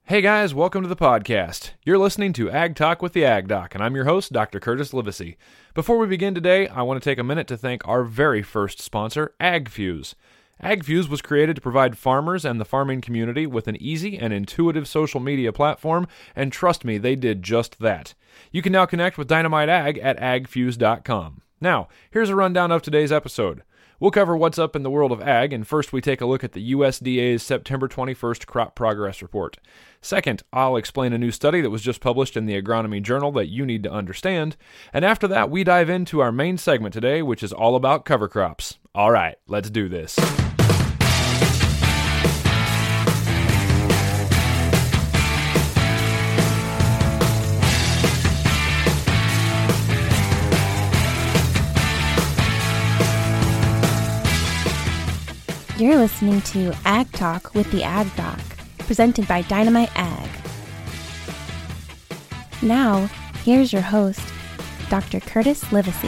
Hey guys, welcome to the podcast. You're listening to Ag Talk with the Ag Doc, and I'm your host, Dr. Curtis Livesey. Before we begin today, I want to take a minute to thank our very first sponsor, AgFuse. AgFuse was created to provide farmers and the farming community with an easy and intuitive social media platform, and trust me, they did just that. You can now connect with Dynamite Ag at agfuse.com. Now, here's a rundown of today's episode. We'll cover what's up in the world of ag, and first we take a look at the USDA's September 21st Crop Progress Report. Second, I'll explain a new study that was just published in the Agronomy Journal that you need to understand. And after that, we dive into our main segment today, which is all about cover crops. All right, let's do this. You're listening to Ag Talk with the Ag Doc, presented by Dynamite Ag. Now, here's your host, Dr. Curtis Livesey.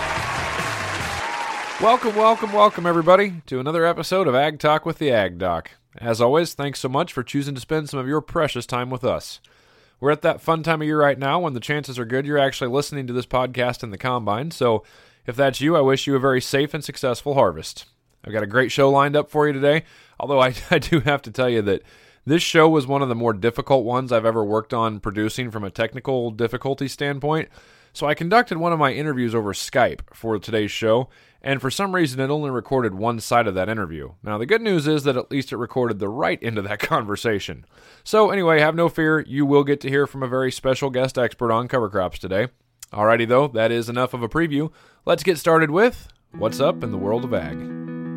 Welcome, everybody, to another episode of Ag Talk with the Ag Doc. As always, thanks so much for choosing to spend some of your precious time with us. We're at that fun time of year right now when the chances are good you're actually listening to this podcast in the combine, so if that's you, I wish you a very safe and successful harvest. I've got a great show lined up for you today, although I do have to tell you that this show was one of the more difficult ones I've ever worked on producing from a technical difficulty standpoint. So I conducted one of my interviews over Skype for today's show, and for some reason it only recorded one side of that interview. Now the good news is that at least it recorded the right end of that conversation. So anyway, have no fear, you will get to hear from a very special guest expert on cover crops today. Alrighty though, that is enough of a preview. Let's get started with what's up in the world of ag.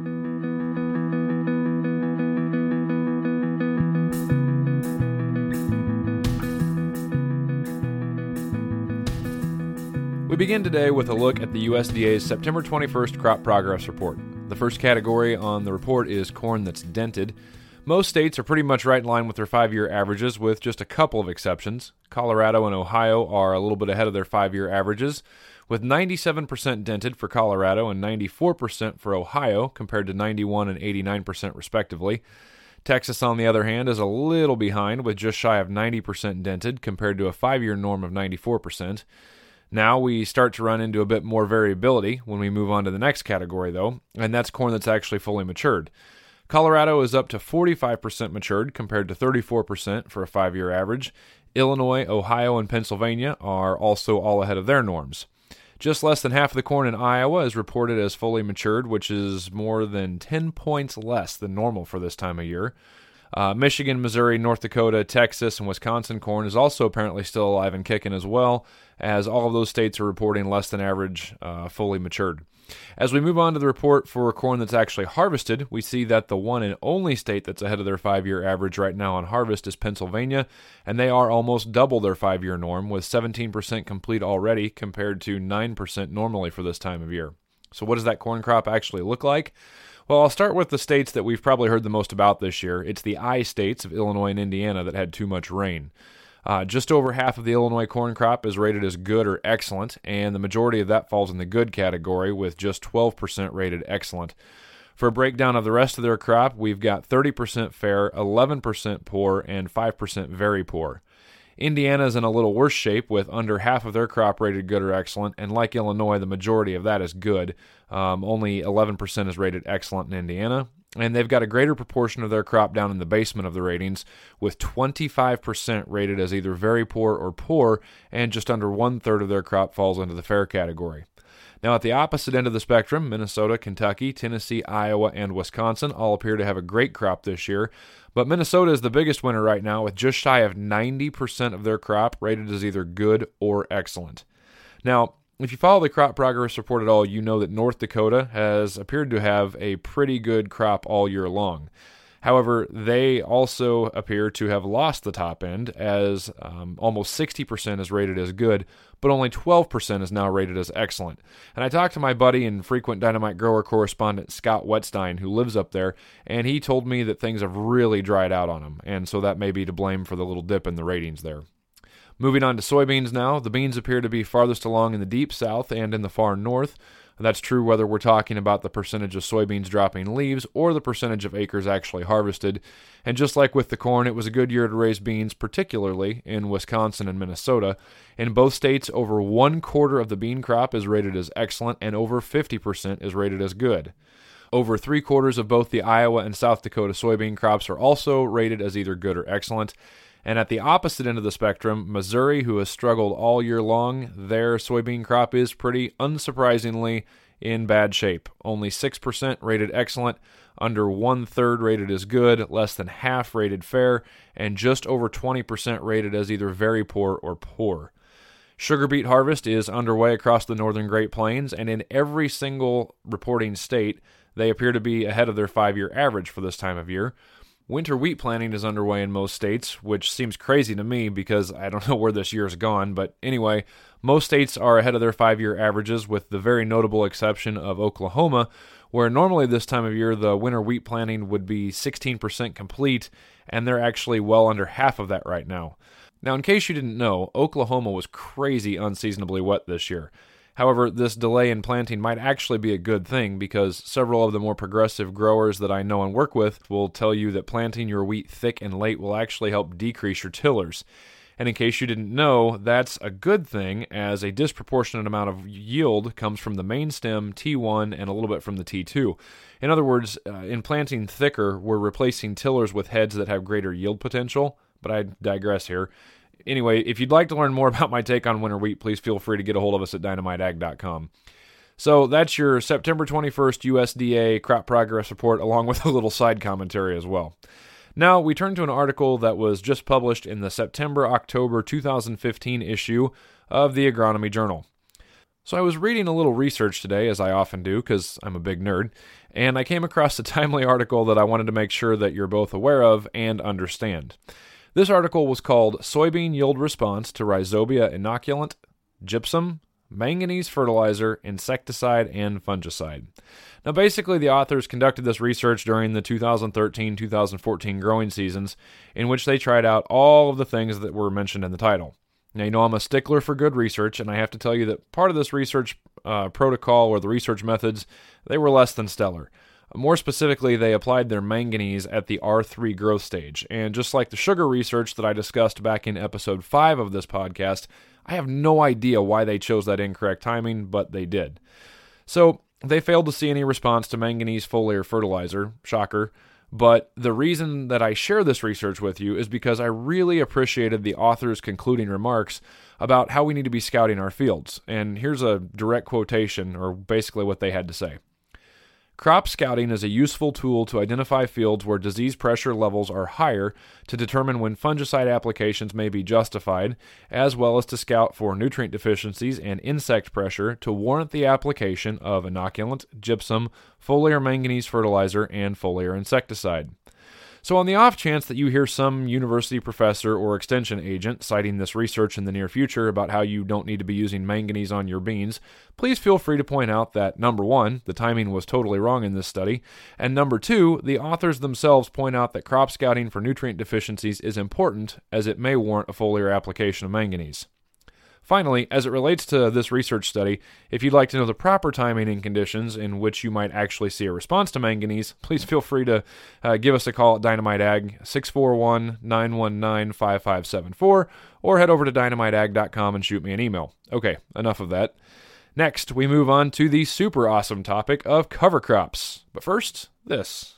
We begin today with a look at the USDA's September 21st Crop Progress Report. The first category on the report is corn that's dented. Most states are pretty much right in line with their 5-year averages, with just a couple of exceptions. Colorado and Ohio are a little bit ahead of their 5-year averages, with 97% dented for Colorado and 94% for Ohio, compared to 91% and 89% respectively. Texas, on the other hand, is a little behind, with just shy of 90% dented, compared to a 5-year norm of 94%. Now we start to run into a bit more variability when we move on to the next category, though, and that's corn that's actually fully matured. Colorado is up to 45% matured compared to 34% for a 5-year average. Illinois, Ohio, and Pennsylvania are also all ahead of their norms. Just less than half of the corn in Iowa is reported as fully matured, which is more than 10 points less than normal for this time of year. Michigan, Missouri, North Dakota, Texas, and Wisconsin corn is also apparently still alive and kicking as well, as all of those states are reporting less than average fully matured. As we move on to the report for corn that's actually harvested, we see that the one and only state that's ahead of their 5-year average right now on harvest is Pennsylvania, and they are almost double their 5-year norm, with 17% complete already compared to 9% normally for this time of year. So what does that corn crop actually look like? Well, I'll start with the states that we've probably heard the most about this year. It's the I states of Illinois and Indiana that had too much rain. Just over half of the Illinois corn crop is rated as good or excellent, and the majority of that falls in the good category, with just 12% rated excellent. For a breakdown of the rest of their crop, we've got 30% fair, 11% poor, and 5% very poor. Indiana's in a little worse shape, with under half of their crop rated good or excellent, and like Illinois, the majority of that is good. Only 11% is rated excellent in Indiana, and they've got a greater proportion of their crop down in the basement of the ratings, with 25% rated as either very poor or poor, and just under 1/3 of their crop falls into the fair category. Now, at the opposite end of the spectrum, Minnesota, Kentucky, Tennessee, Iowa, and Wisconsin all appear to have a great crop this year, but Minnesota is the biggest winner right now, with just shy of 90% of their crop rated as either good or excellent. Now, if you follow the crop progress report at all, you know that North Dakota has appeared to have a pretty good crop all year long. However, they also appear to have lost the top end, as almost 60% is rated as good, but only 12% is now rated as excellent. And I talked to my buddy and frequent Dynamite Grower correspondent Scott Wetstein, who lives up there, and he told me that things have really dried out on him, and so that may be to blame for the little dip in the ratings there. Moving on to soybeans now, the beans appear to be farthest along in the deep south and in the far north. That's true whether we're talking about the percentage of soybeans dropping leaves or the percentage of acres actually harvested. And just like with the corn, it was a good year to raise beans, particularly in Wisconsin and Minnesota. In both states, over 1/4 of the bean crop is rated as excellent and over 50% is rated as good. Over 3/4 of both the Iowa and South Dakota soybean crops are also rated as either good or excellent. And at the opposite end of the spectrum, Missouri, who has struggled all year long, their soybean crop is pretty unsurprisingly in bad shape. Only 6% rated excellent, under 1/3 rated as good, less than half rated fair, and just over 20% rated as either very poor or poor. Sugar beet harvest is underway across the northern Great Plains, and in every single reporting state, they appear to be ahead of their 5-year average for this time of year. Winter wheat planting is underway in most states, which seems crazy to me because I don't know where this year's gone. But anyway, most states are ahead of their 5-year averages with the very notable exception of Oklahoma, where normally this time of year the winter wheat planting would be 16% complete, and they're actually well under half of that right now. Now, in case you didn't know, Oklahoma was crazy unseasonably wet this year. However, this delay in planting might actually be a good thing because several of the more progressive growers that I know and work with will tell you that planting your wheat thick and late will actually help decrease your tillers. And in case you didn't know, that's a good thing as a disproportionate amount of yield comes from the main stem, T1, and a little bit from the T2. In other words, in planting thicker, we're replacing tillers with heads that have greater yield potential, but I digress here. Anyway, if you'd like to learn more about my take on winter wheat, please feel free to get a hold of us at dynamiteag.com. So that's your September 21st USDA crop progress report, along with a little side commentary as well. Now we turn to an article that was just published in the September-October 2015 issue of the Agronomy Journal. So I was reading a little research today, as I often do, because I'm a big nerd, and I came across a timely article that I wanted to make sure that you're both aware of and understand. This article was called Soybean Yield Response to Rhizobia Inoculant, Gypsum, Manganese Fertilizer, Insecticide, and Fungicide. Now basically the authors conducted this research during the 2013-2014 growing seasons in which they tried out all of the things that were mentioned in the title. Now you know I'm a stickler for good research, and I have to tell you that part of this research protocol or the research methods, they were less than stellar. More specifically, they applied their manganese at the R3 growth stage. And just like the sugar research that I discussed back in episode 5 of this podcast, I have no idea why they chose that incorrect timing, but they did. So they failed to see any response to manganese foliar fertilizer, shocker. But the reason that I share this research with you is because I really appreciated the author's concluding remarks about how we need to be scouting our fields. And here's a direct quotation, or basically what they had to say. Crop scouting is a useful tool to identify fields where disease pressure levels are higher to determine when fungicide applications may be justified, as well as to scout for nutrient deficiencies and insect pressure to warrant the application of inoculant, gypsum, foliar manganese fertilizer, and foliar insecticide. So on the off chance that you hear some university professor or extension agent citing this research in the near future about how you don't need to be using manganese on your beans, please feel free to point out that, number one, the timing was totally wrong in this study, and number two, the authors themselves point out that crop scouting for nutrient deficiencies is important as it may warrant a foliar application of manganese. Finally, as it relates to this research study, if you'd like to know the proper timing and conditions in which you might actually see a response to manganese, please feel free to give us a call at Dynamite Ag, 641-919-5574, or head over to dynamiteag.com and shoot me an email. Okay, enough of that. Next, we move on to the super awesome topic of cover crops. But first, this.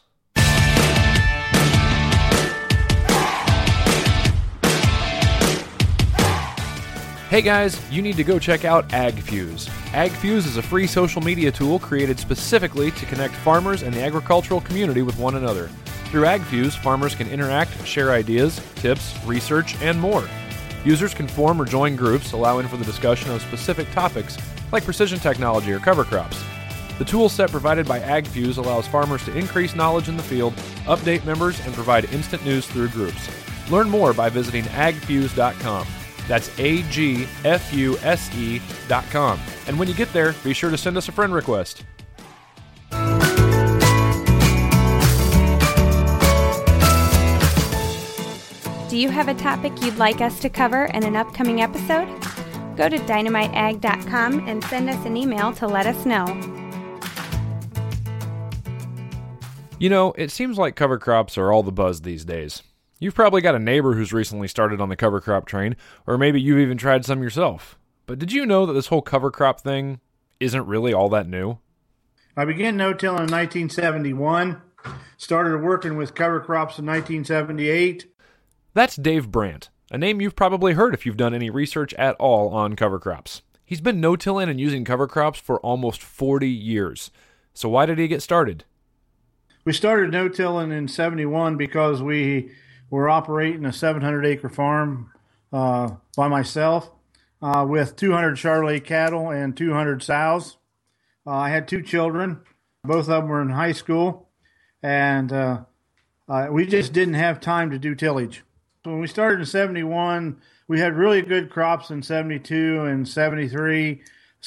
Hey guys, you need to go check out AgFuse. AgFuse is a free social media tool created specifically to connect farmers and the agricultural community with one another. Through AgFuse, farmers can interact, share ideas, tips, research, and more. Users can form or join groups, allowing for the discussion of specific topics like precision technology or cover crops. The tool set provided by AgFuse allows farmers to increase knowledge in the field, update members, and provide instant news through groups. Learn more by visiting agfuse.com. That's AGFUSE.com. And when you get there, be sure to send us a friend request. Do you have a topic you'd like us to cover in an upcoming episode? Go to dynamiteag.com and send us an email to let us know. You know, it seems like cover crops are all the buzz these days. You've probably got a neighbor who's recently started on the cover crop train, or maybe you've even tried some yourself. But did you know that this whole cover crop thing isn't really all that new? I began no-tilling in 1971, started working with cover crops in 1978. That's Dave Brandt, a name you've probably heard if you've done any research at all on cover crops. He's been no-tilling and using cover crops for almost 40 years. So why did he get started? We started no-tilling in 71 because we were operating a 700-acre farm by myself with 200 Charolais cattle and 200 sows. I had 2 children. Both of them were in high school, and we just didn't have time to do tillage. When we started in 71, we had really good crops in 72 and 73.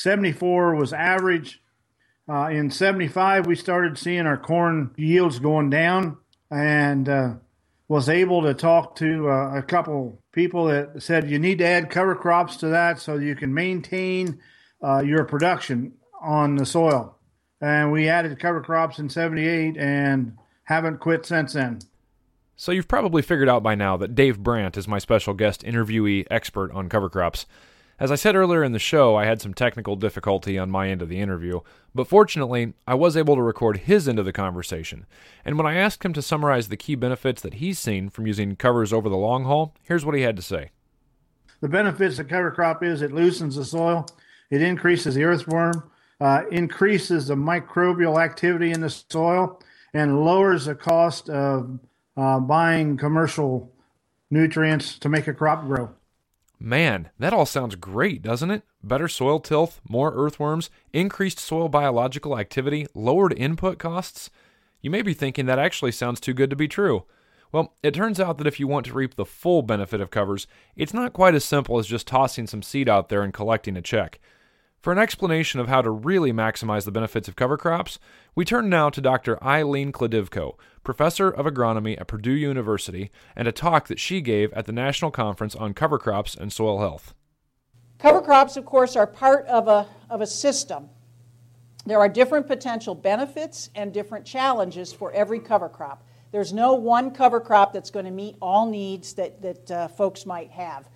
74 was average. In 75, we started seeing our corn yields going down, and was able to talk to a couple people that said you need to add cover crops to that so you can maintain your production on the soil. And we added cover crops in 78 and haven't quit since then. So you've probably figured out by now that Dave Brandt is my special guest interviewee expert on cover crops. As I said earlier in the show, I had some technical difficulty on my end of the interview, but fortunately, I was able to record his end of the conversation. And when I asked him to summarize the key benefits that he's seen from using covers over the long haul, here's what he had to say. The benefits of cover crop is it loosens the soil, it increases the earthworm, increases the microbial activity in the soil, and lowers the cost of buying commercial nutrients to make a crop grow. Man, that all sounds great, doesn't it? Better soil tilth, more earthworms, increased soil biological activity, lowered input costs. You may be thinking that actually sounds too good to be true. Well, it turns out that if you want to reap the full benefit of covers, it's not quite as simple as just tossing some seed out there and collecting a check. For an explanation of how to really maximize the benefits of cover crops, we turn now to Dr. Eileen Kladivko, professor of agronomy at Purdue University, and a talk that she gave at the National Conference on Cover Crops and Soil Health. Cover crops, of course, are part of a system. There are different potential benefits and different challenges for every cover crop. There's no one cover crop that's going to meet all needs that folks might have.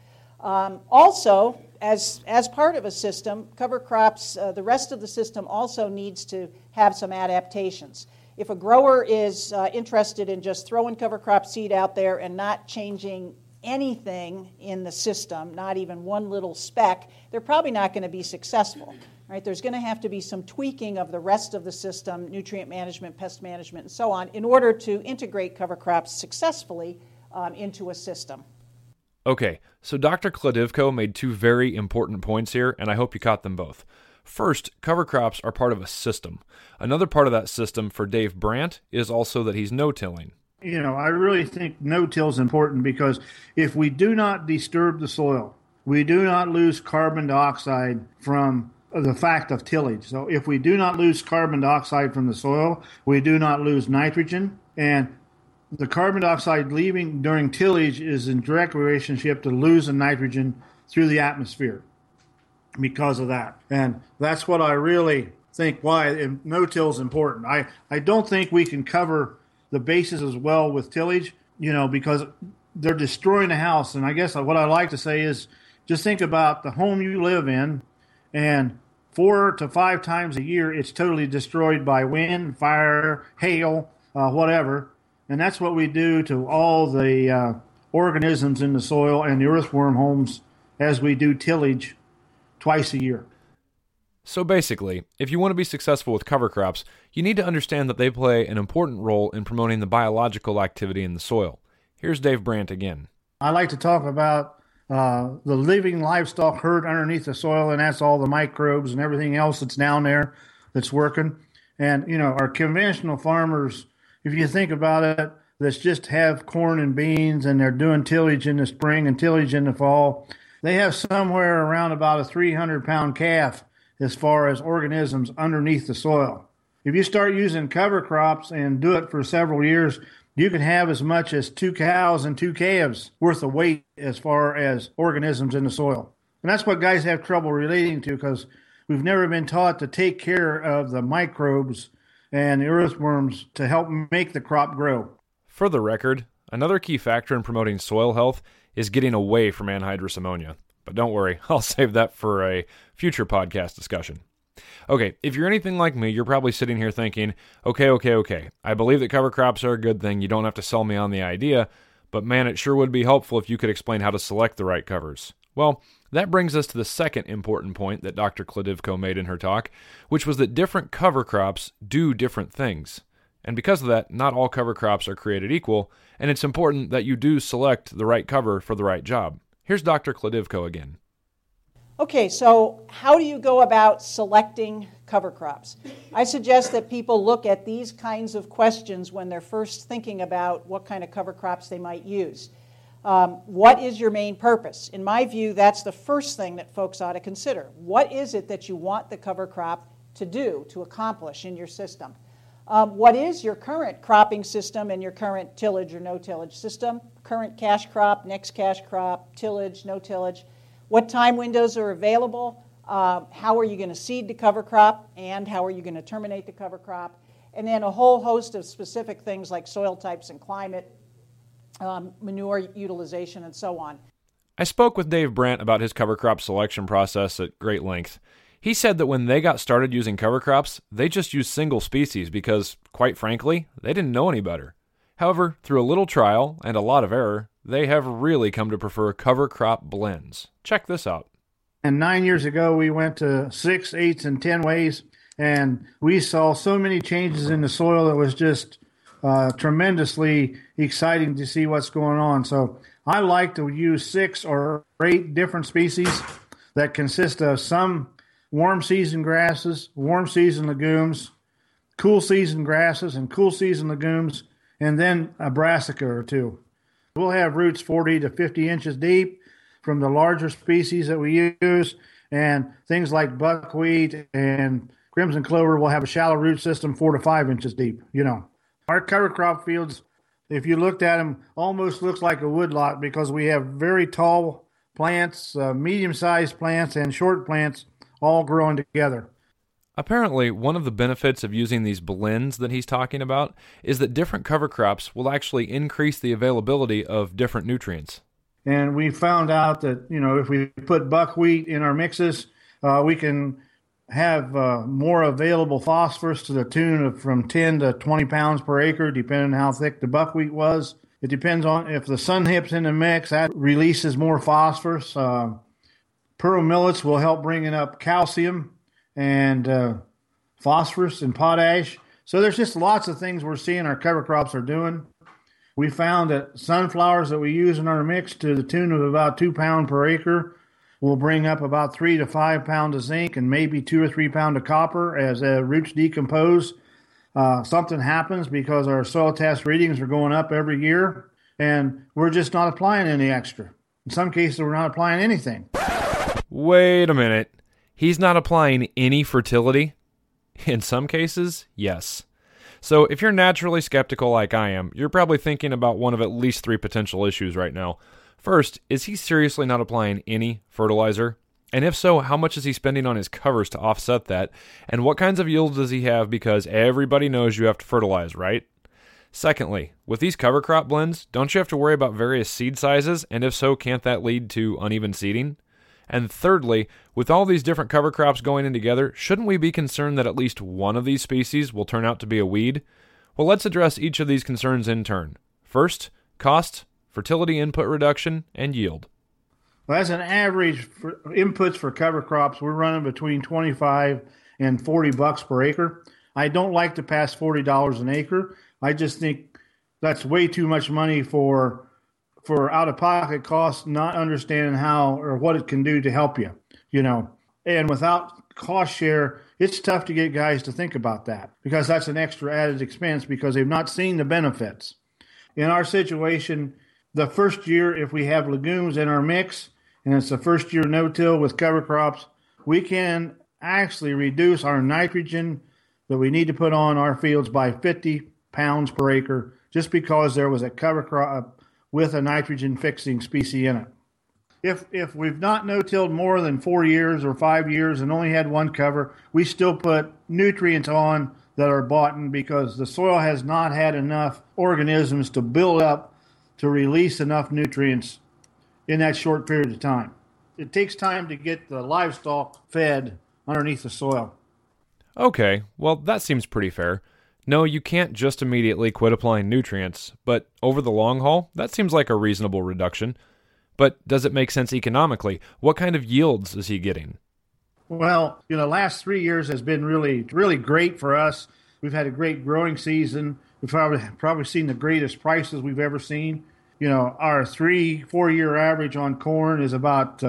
Also, as part of a system, cover crops, the rest of the system also needs to have some adaptations. If a grower is interested in just throwing cover crop seed out there and not changing anything in the system, not even one little speck, they're probably not going to be successful. Right? There's going to have to be some tweaking of the rest of the system, nutrient management, pest management, and so on, in order to integrate cover crops successfully into a system. Okay, so Dr. Kladivko made 2 very important points here, and I hope you caught them both. First, cover crops are part of a system. Another part of that system for Dave Brandt is also that he's no-tilling. You know, I really think no-till is important because if we do not disturb the soil, we do not lose carbon dioxide from the fact of tillage. So if we do not lose carbon dioxide from the soil, we do not lose nitrogen, and the carbon dioxide leaving during tillage is in direct relationship to losing nitrogen through the atmosphere because of that. And that's what I really think why no-till is important. I don't think we can cover the bases as well with tillage, you know, because they're destroying the house. And I guess what I like to say is just think about the home you live in, and 4 to 5 times a year it's totally destroyed by wind, fire, hail, whatever. And that's what we do to all the organisms in the soil and the earthworm homes as we do tillage twice a year. So basically, if you want to be successful with cover crops, you need to understand that they play an important role in promoting the biological activity in the soil. Here's Dave Brandt again. I like to talk about the living livestock herd underneath the soil, and that's all the microbes and everything else that's down there that's working. And, you know, our conventional farmers, if you think about it, let's just have corn and beans and they're doing tillage in the spring and tillage in the fall. They have somewhere around about a 300-pound calf as far as organisms underneath the soil. If you start using cover crops and do it for several years, you can have as much as 2 cows and 2 calves worth of weight as far as organisms in the soil. And that's what guys have trouble relating to because we've never been taught to take care of the microbes and the earthworms to help make the crop grow. For the record, another key factor in promoting soil health is getting away from anhydrous ammonia. But don't worry, I'll save that for a future podcast discussion. Okay, if you're anything like me, you're probably sitting here thinking, okay. I believe that cover crops are a good thing. You don't have to sell me on the idea, but man, it sure would be helpful if you could explain how to select the right covers. Well, that brings us to the second important point that Dr. Klodivko made in her talk, which was that different cover crops do different things. And because of that, not all cover crops are created equal, and it's important that you do select the right cover for the right job. Here's Dr. Klodivko again. Okay, so how do you go about selecting cover crops? I suggest that people look at these kinds of questions when they're first thinking about what kind of cover crops they might use. What is your main purpose? In my view, that's the first thing that folks ought to consider. What is it that you want the cover crop to do, to accomplish in your system? What is your current cropping system and your current tillage or no-tillage system? Current cash crop, next cash crop, tillage, no tillage. What time windows are available? How are you going to seed the cover crop? And how are you going to terminate the cover crop? And then a whole host of specific things like soil types and climate, manure utilization, and so on. I spoke with Dave Brandt about his cover crop selection process at great length. He said that when they got started using cover crops, they just used single species because, quite frankly, they didn't know any better. However, through a little trial and a lot of error, they have really come to prefer cover crop blends. Check this out. And 9 years ago, we went to 6, 8, and 10 ways, and we saw so many changes in the soil that was just tremendously exciting to see what's going on. So I like to use 6 or 8 different species that consist of some warm season grasses, warm season legumes, cool season grasses, and cool season legumes, and then a brassica or two. We'll have roots 40 to 50 inches deep from the larger species that we use, and things like buckwheat and crimson clover will have a shallow root system 4 to 5 inches deep. Our cover crop fields, if you looked at them, almost looks like a woodlot because we have very tall plants, medium-sized plants, and short plants all growing together. Apparently, one of the benefits of using these blends that he's talking about is that different cover crops will actually increase the availability of different nutrients. And we found out that, if we put buckwheat in our mixes, we can have more available phosphorus to the tune of from 10 to 20 pounds per acre, depending on how thick the buckwheat was. It depends on if the sun hip's in the mix, that releases more phosphorus. Pearl millets will help bringing up calcium and phosphorus and potash. So there's just lots of things we're seeing our cover crops are doing. We found that sunflowers that we use in our mix to the tune of about 2 pounds per acre will bring up about 3 to 5 pounds of zinc and maybe 2 or 3 pounds of copper as roots decompose. Something happens because our soil test readings are going up every year, and we're just not applying any extra. In some cases, we're not applying anything. Wait a minute. He's not applying any fertility? In some cases, yes. So if you're naturally skeptical like I am, you're probably thinking about one of at least 3 potential issues right now. First, is he seriously not applying any fertilizer? And if so, how much is he spending on his covers to offset that? And what kinds of yields does he have because everybody knows you have to fertilize, right? Secondly, with these cover crop blends, don't you have to worry about various seed sizes? And if so, can't that lead to uneven seeding? And thirdly, with all these different cover crops going in together, shouldn't we be concerned that at least one of these species will turn out to be a weed? Well, let's address each of these concerns in turn. First, cost, fertility input reduction, and yield. Well, as an average for inputs for cover crops, we're running between $25 and $40 per acre. I don't like to pass $40 an acre. I just think that's way too much money for out-of-pocket costs, not understanding how or what it can do to help you, And without cost share, it's tough to get guys to think about that because that's an extra added expense because they've not seen the benefits. In our situation, the first year, if we have legumes in our mix, and it's the first year no-till with cover crops, we can actually reduce our nitrogen that we need to put on our fields by 50 pounds per acre just because there was a cover crop with a nitrogen-fixing species in it. If we've not no-tilled more than 4 years or 5 years and only had one cover, we still put nutrients on that are bought in because the soil has not had enough organisms to build up to release enough nutrients in that short period of time. It takes time to get the livestock fed underneath the soil. Okay, well, that seems pretty fair. No, you can't just immediately quit applying nutrients, but over the long haul, that seems like a reasonable reduction. But does it make sense economically? What kind of yields is he getting? Well, the last 3 years has been really, really great for us. We've had a great growing season. We've probably seen the greatest prices we've ever seen. Our 3-4 year average on corn is about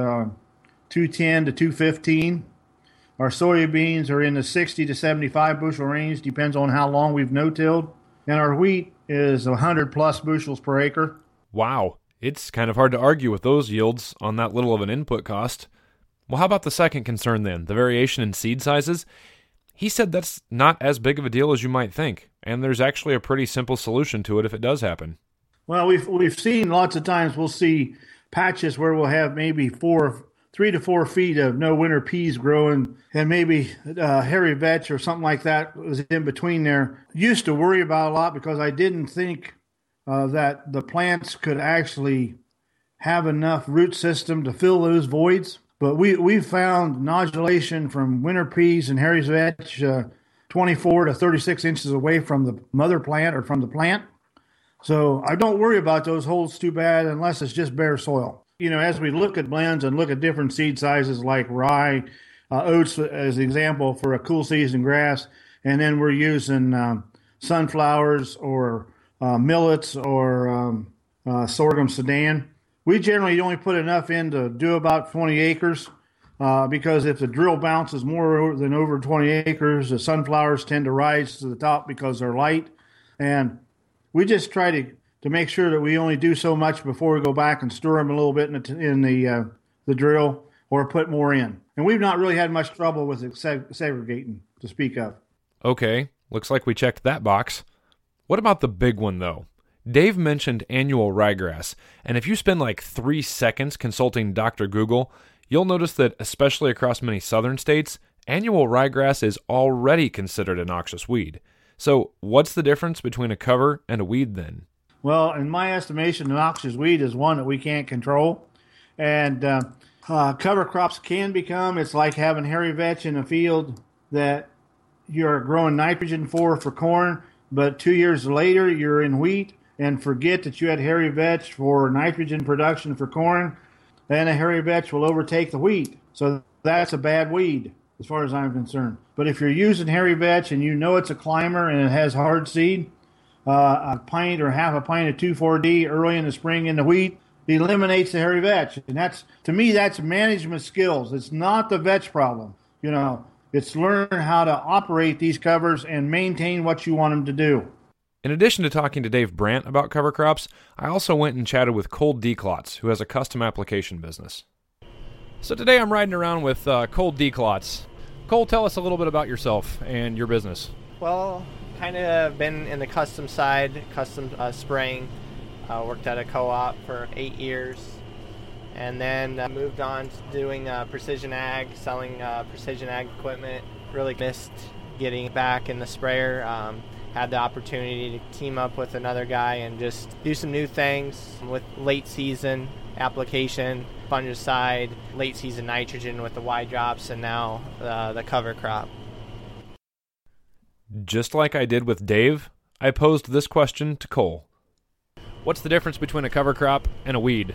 210 to 215. Our soybeans are in the 60 to 75 bushel range, depends on how long we've no-tilled. And our wheat is 100 plus bushels per acre. Wow, it's kind of hard to argue with those yields on that little of an input cost. Well, how about the second concern then, the variation in seed sizes? He said that's not as big of a deal as you might think, and there's actually a pretty simple solution to it if it does happen. Well, we've seen lots of times we'll see patches where we'll have maybe 3 to 4 feet of no winter peas growing, and maybe hairy vetch or something like that was in between there. Used to worry about a lot because I didn't think that the plants could actually have enough root system to fill those voids. But we found nodulation from winter peas and hairy vetch 24 to 36 inches away from the mother plant or from the plant. So I don't worry about those holes too bad unless it's just bare soil. As we look at blends and look at different seed sizes like rye, oats as an example for a cool season grass, and then we're using sunflowers or millets or sorghum Sudan. We generally only put enough in to do about 20 acres because if the drill bounces more than over 20 acres, the sunflowers tend to rise to the top because they're light. And we just try to make sure that we only do so much before we go back and stir them a little bit in the drill or put more in. And we've not really had much trouble with it segregating to speak of. Okay, looks like we checked that box. What about the big one, though? Dave mentioned annual ryegrass, and if you spend like 3 seconds consulting Dr. Google, you'll notice that, especially across many southern states, annual ryegrass is already considered a noxious weed. So what's the difference between a cover and a weed then? Well, in my estimation, the noxious weed is one that we can't control. And cover crops can become, it's like having hairy vetch in a field that you're growing nitrogen for corn, but 2 years later you're in wheat and forget that you had hairy vetch for nitrogen production for corn, then a hairy vetch will overtake the wheat. So that's a bad weed as far as I'm concerned. But if you're using hairy vetch and you know it's a climber and it has hard seed, a pint or half a pint of 2,4-D early in the spring in the wheat eliminates the hairy vetch. And that's, to me, that's management skills. It's not the vetch problem. It's learn how to operate these covers and maintain what you want them to do. In addition to talking to Dave Brandt about cover crops, I also went and chatted with Cole Declots, who has a custom application business. So today I'm riding around with Cole Declots. Cole, tell us a little bit about yourself and your business. Well, kind of been in the custom side, custom spraying. Worked at a co-op for 8 years. And then moved on to doing precision ag, selling precision ag equipment. Really missed getting back in the sprayer. Had the opportunity to team up with another guy and just do some new things with late season application, fungicide, late season nitrogen with the wide drops, and now the cover crop. Just like I did with Dave, I posed this question to Cole. What's the difference between a cover crop and a weed?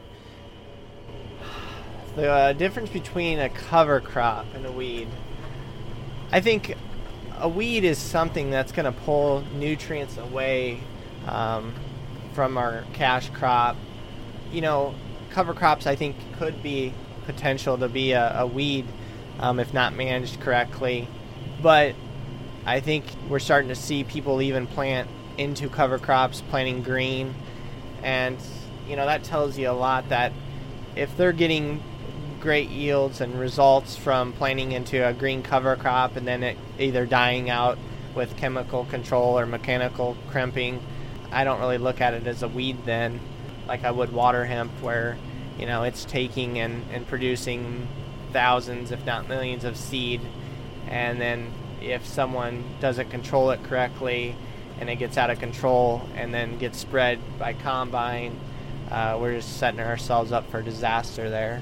The difference between a cover crop and a weed, I think a weed is something that's going to pull nutrients away from our cash crop. Cover crops, I think, could be potential to be a weed if not managed correctly. But I think we're starting to see people even plant into cover crops, planting green. And, that tells you a lot that if they're getting great yields and results from planting into a green cover crop and then it either dying out with chemical control or mechanical crimping, I don't really look at it as a weed then, like I would water hemp, where it's taking and producing thousands if not millions of seed, and then if someone doesn't control it correctly and it gets out of control and then gets spread by combine, we're just setting ourselves up for disaster there.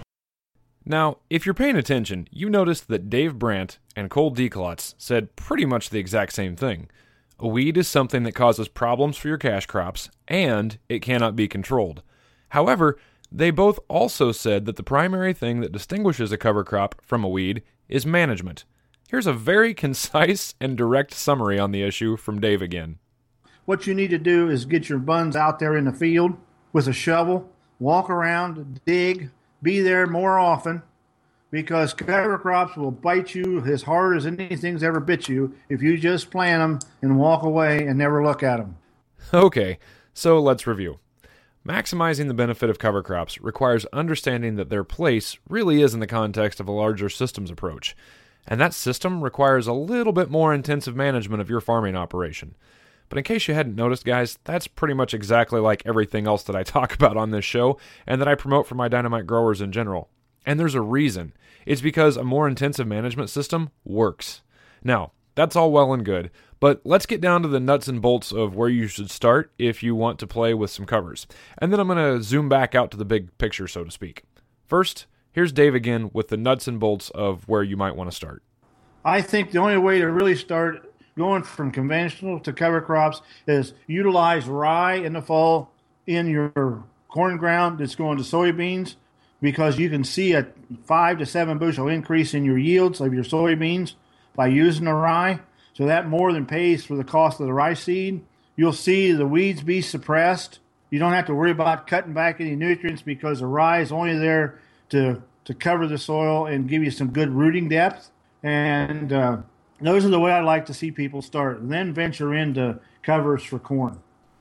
Now, if you're paying attention, you noticed that Dave Brandt and Cole Deklotz said pretty much the exact same thing. A weed is something that causes problems for your cash crops, and it cannot be controlled. However, they both also said that the primary thing that distinguishes a cover crop from a weed is management. Here's a very concise and direct summary on the issue from Dave again. What you need to do is get your buns out there in the field with a shovel, walk around, dig, be there more often, because cover crops will bite you as hard as anything's ever bit you if you just plant them and walk away and never look at them. Okay, so let's review. Maximizing the benefit of cover crops requires understanding that their place really is in the context of a larger systems approach, and that system requires a little bit more intensive management of your farming operation. But in case you hadn't noticed, guys, that's pretty much exactly like everything else that I talk about on this show and that I promote for my dynamite growers in general. And there's a reason. It's because a more intensive management system works. Now, that's all well and good, but let's get down to the nuts and bolts of where you should start if you want to play with some covers. And then I'm going to zoom back out to the big picture, so to speak. First, here's Dave again with the nuts and bolts of where you might want to start. I think the only way to really start going from conventional to cover crops is utilize rye in the fall in your corn ground that's going to soybeans, because you can see a 5 to 7 bushel increase in your yields of your soybeans by using the rye. So that more than pays for the cost of the rye seed. You'll see the weeds be suppressed. You don't have to worry about cutting back any nutrients because the rye is only there to cover the soil and give you some good rooting depth. And those are the way I like to see people start, and then venture into covers for corn.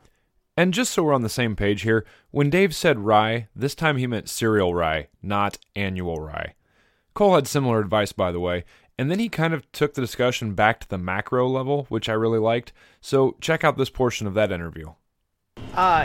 And just so we're on the same page here, when Dave said rye, this time he meant cereal rye, not annual rye. Cole had similar advice, by the way, and then he kind of took the discussion back to the macro level, which I really liked. So check out this portion of that interview. I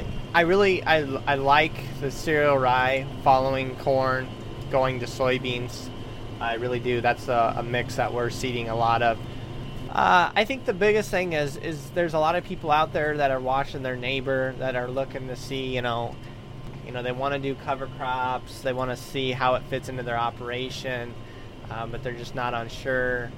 like the cereal rye following corn, going to soybeans. I really do. That's a mix that we're seeding a lot of. I think the biggest thing is there's a lot of people out there that are watching their neighbor that are looking to see, they want to do cover crops. They want to see how it fits into their operation, but they're just not unsure.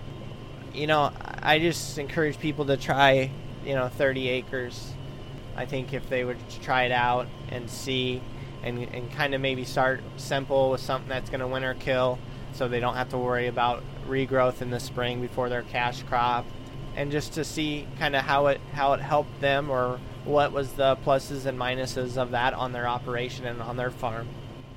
I just encourage people to try, 30 acres. I think if they would try it out and see and kind of maybe start simple with something that's going to winter kill, so they don't have to worry about regrowth in the spring before their cash crop, and just to see kind of how it helped them, or what was the pluses and minuses of that on their operation and on their farm.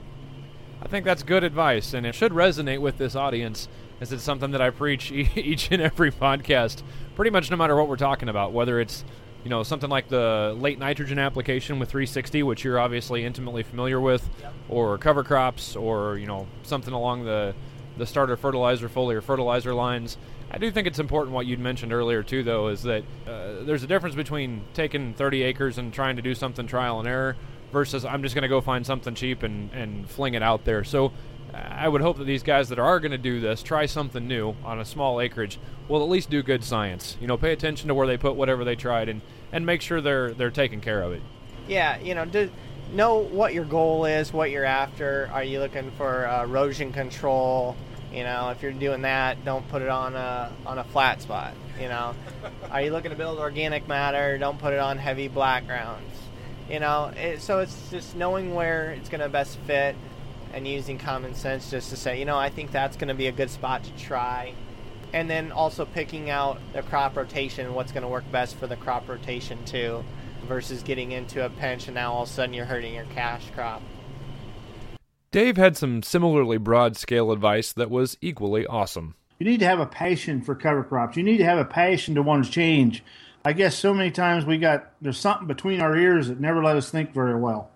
I think that's good advice, and it should resonate with this audience, as it's something that I preach each and every podcast, pretty much no matter what we're talking about, whether it's something like the late nitrogen application with 360, which you're obviously intimately familiar with, yep, or cover crops, or something along the starter fertilizer, foliar fertilizer lines. I do think it's important what you'd mentioned earlier too, though, is that there's a difference between taking 30 acres and trying to do something trial and error versus I'm just going to go find something cheap and fling it out there. So I would hope that these guys that are going to do this, try something new on a small acreage, will at least do good science. Pay attention to where they put whatever they tried and make sure they're taking care of it. Yeah, know what your goal is, what you're after. Are you looking for erosion control? If you're doing that, don't put it on a flat spot. Are you looking to build organic matter? Don't put it on heavy black grounds. So it's just knowing where it's going to best fit and using common sense just to say, I think that's going to be a good spot to try. And then also picking out the crop rotation, what's going to work best for the crop rotation too, versus getting into a pinch and now all of a sudden you're hurting your cash crop. Dave had some similarly broad-scale advice that was equally awesome. You need to have a passion for cover crops. You need to have a passion to want to change. I guess so many times there's something between our ears that never let us think very well,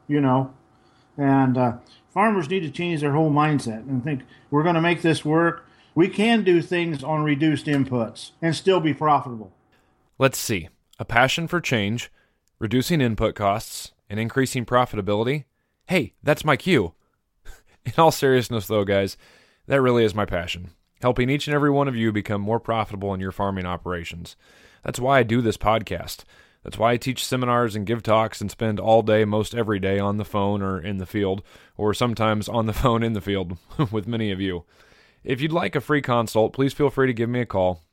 And farmers need to change their whole mindset and think, we're going to make this work. We can do things on reduced inputs and still be profitable. Let's see. A passion for change, reducing input costs, and increasing profitability. Hey, that's my cue. In all seriousness, though, guys, that really is my passion. helping each and every one of you become more profitable in your farming operations. That's why I do this podcast. That's why I teach seminars and give talks and spend all day, most every day, on the phone or in the field, or sometimes on the phone in the field with many of you. If you'd like a free consult, please feel free to give me a call,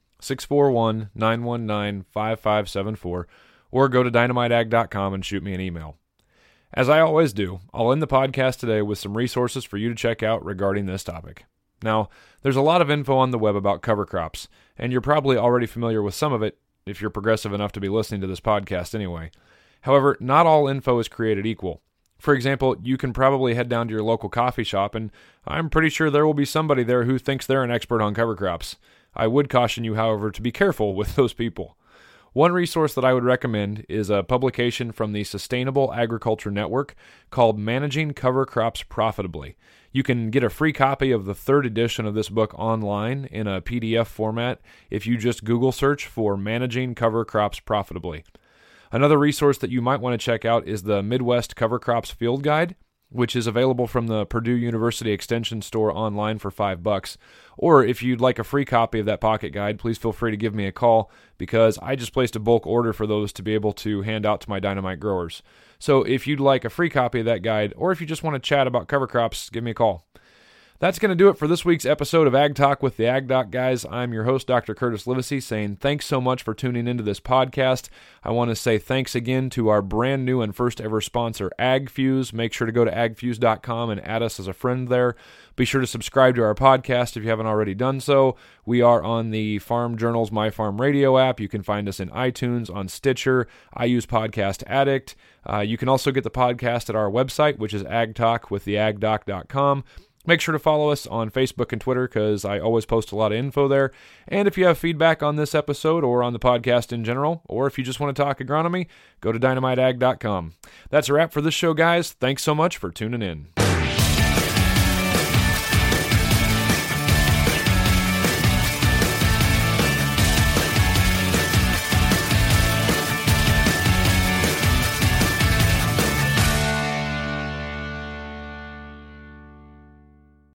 641-919-5574, or go to dynamiteag.com and shoot me an email. As I always do, I'll end the podcast today with some resources for you to check out regarding this topic. Now, there's a lot of info on the web about cover crops, and you're probably already familiar with some of it if you're progressive enough to be listening to this podcast anyway. However, not all info is created equal. For example, you can probably head down to your local coffee shop, and I'm pretty sure there will be somebody there who thinks they're an expert on cover crops. I would caution you, however, to be careful with those people. One resource that I would recommend is a publication from the Sustainable Agriculture Network called Managing Cover Crops Profitably. You can get a free copy of the third edition of this book online in a PDF format if you just Google search for Managing Cover Crops Profitably. Another resource that you might want to check out is the Midwest Cover Crops Field Guide, which is available from the Purdue University Extension store online for $5. Or if you'd like a free copy of that pocket guide, please feel free to give me a call because I just placed a bulk order for those to be able to hand out to my Dynamite growers. So if you'd like a free copy of that guide, or if you just want to chat about cover crops, give me a call. That's going to do it for this week's episode of Ag Talk with the Ag Doc, guys. I'm your host, Dr. Curtis Livesey, saying thanks so much for tuning into this podcast. I want to say thanks again to our brand new and first ever sponsor, AgFuse. Make sure to go to agfuse.com and add us as a friend there. Be sure to subscribe to our podcast if you haven't already done so. We are on the Farm Journal's My Farm Radio app. You can find us in iTunes, on Stitcher. I use Podcast Addict. You can also get the podcast at our website, which is agtalkwiththeagdoc.com. Make sure to follow us on Facebook and Twitter because I always post a lot of info there. And if you have feedback on this episode or on the podcast in general, or if you just want to talk agronomy, go to dynamiteag.com. That's a wrap for this show, guys. Thanks so much for tuning in.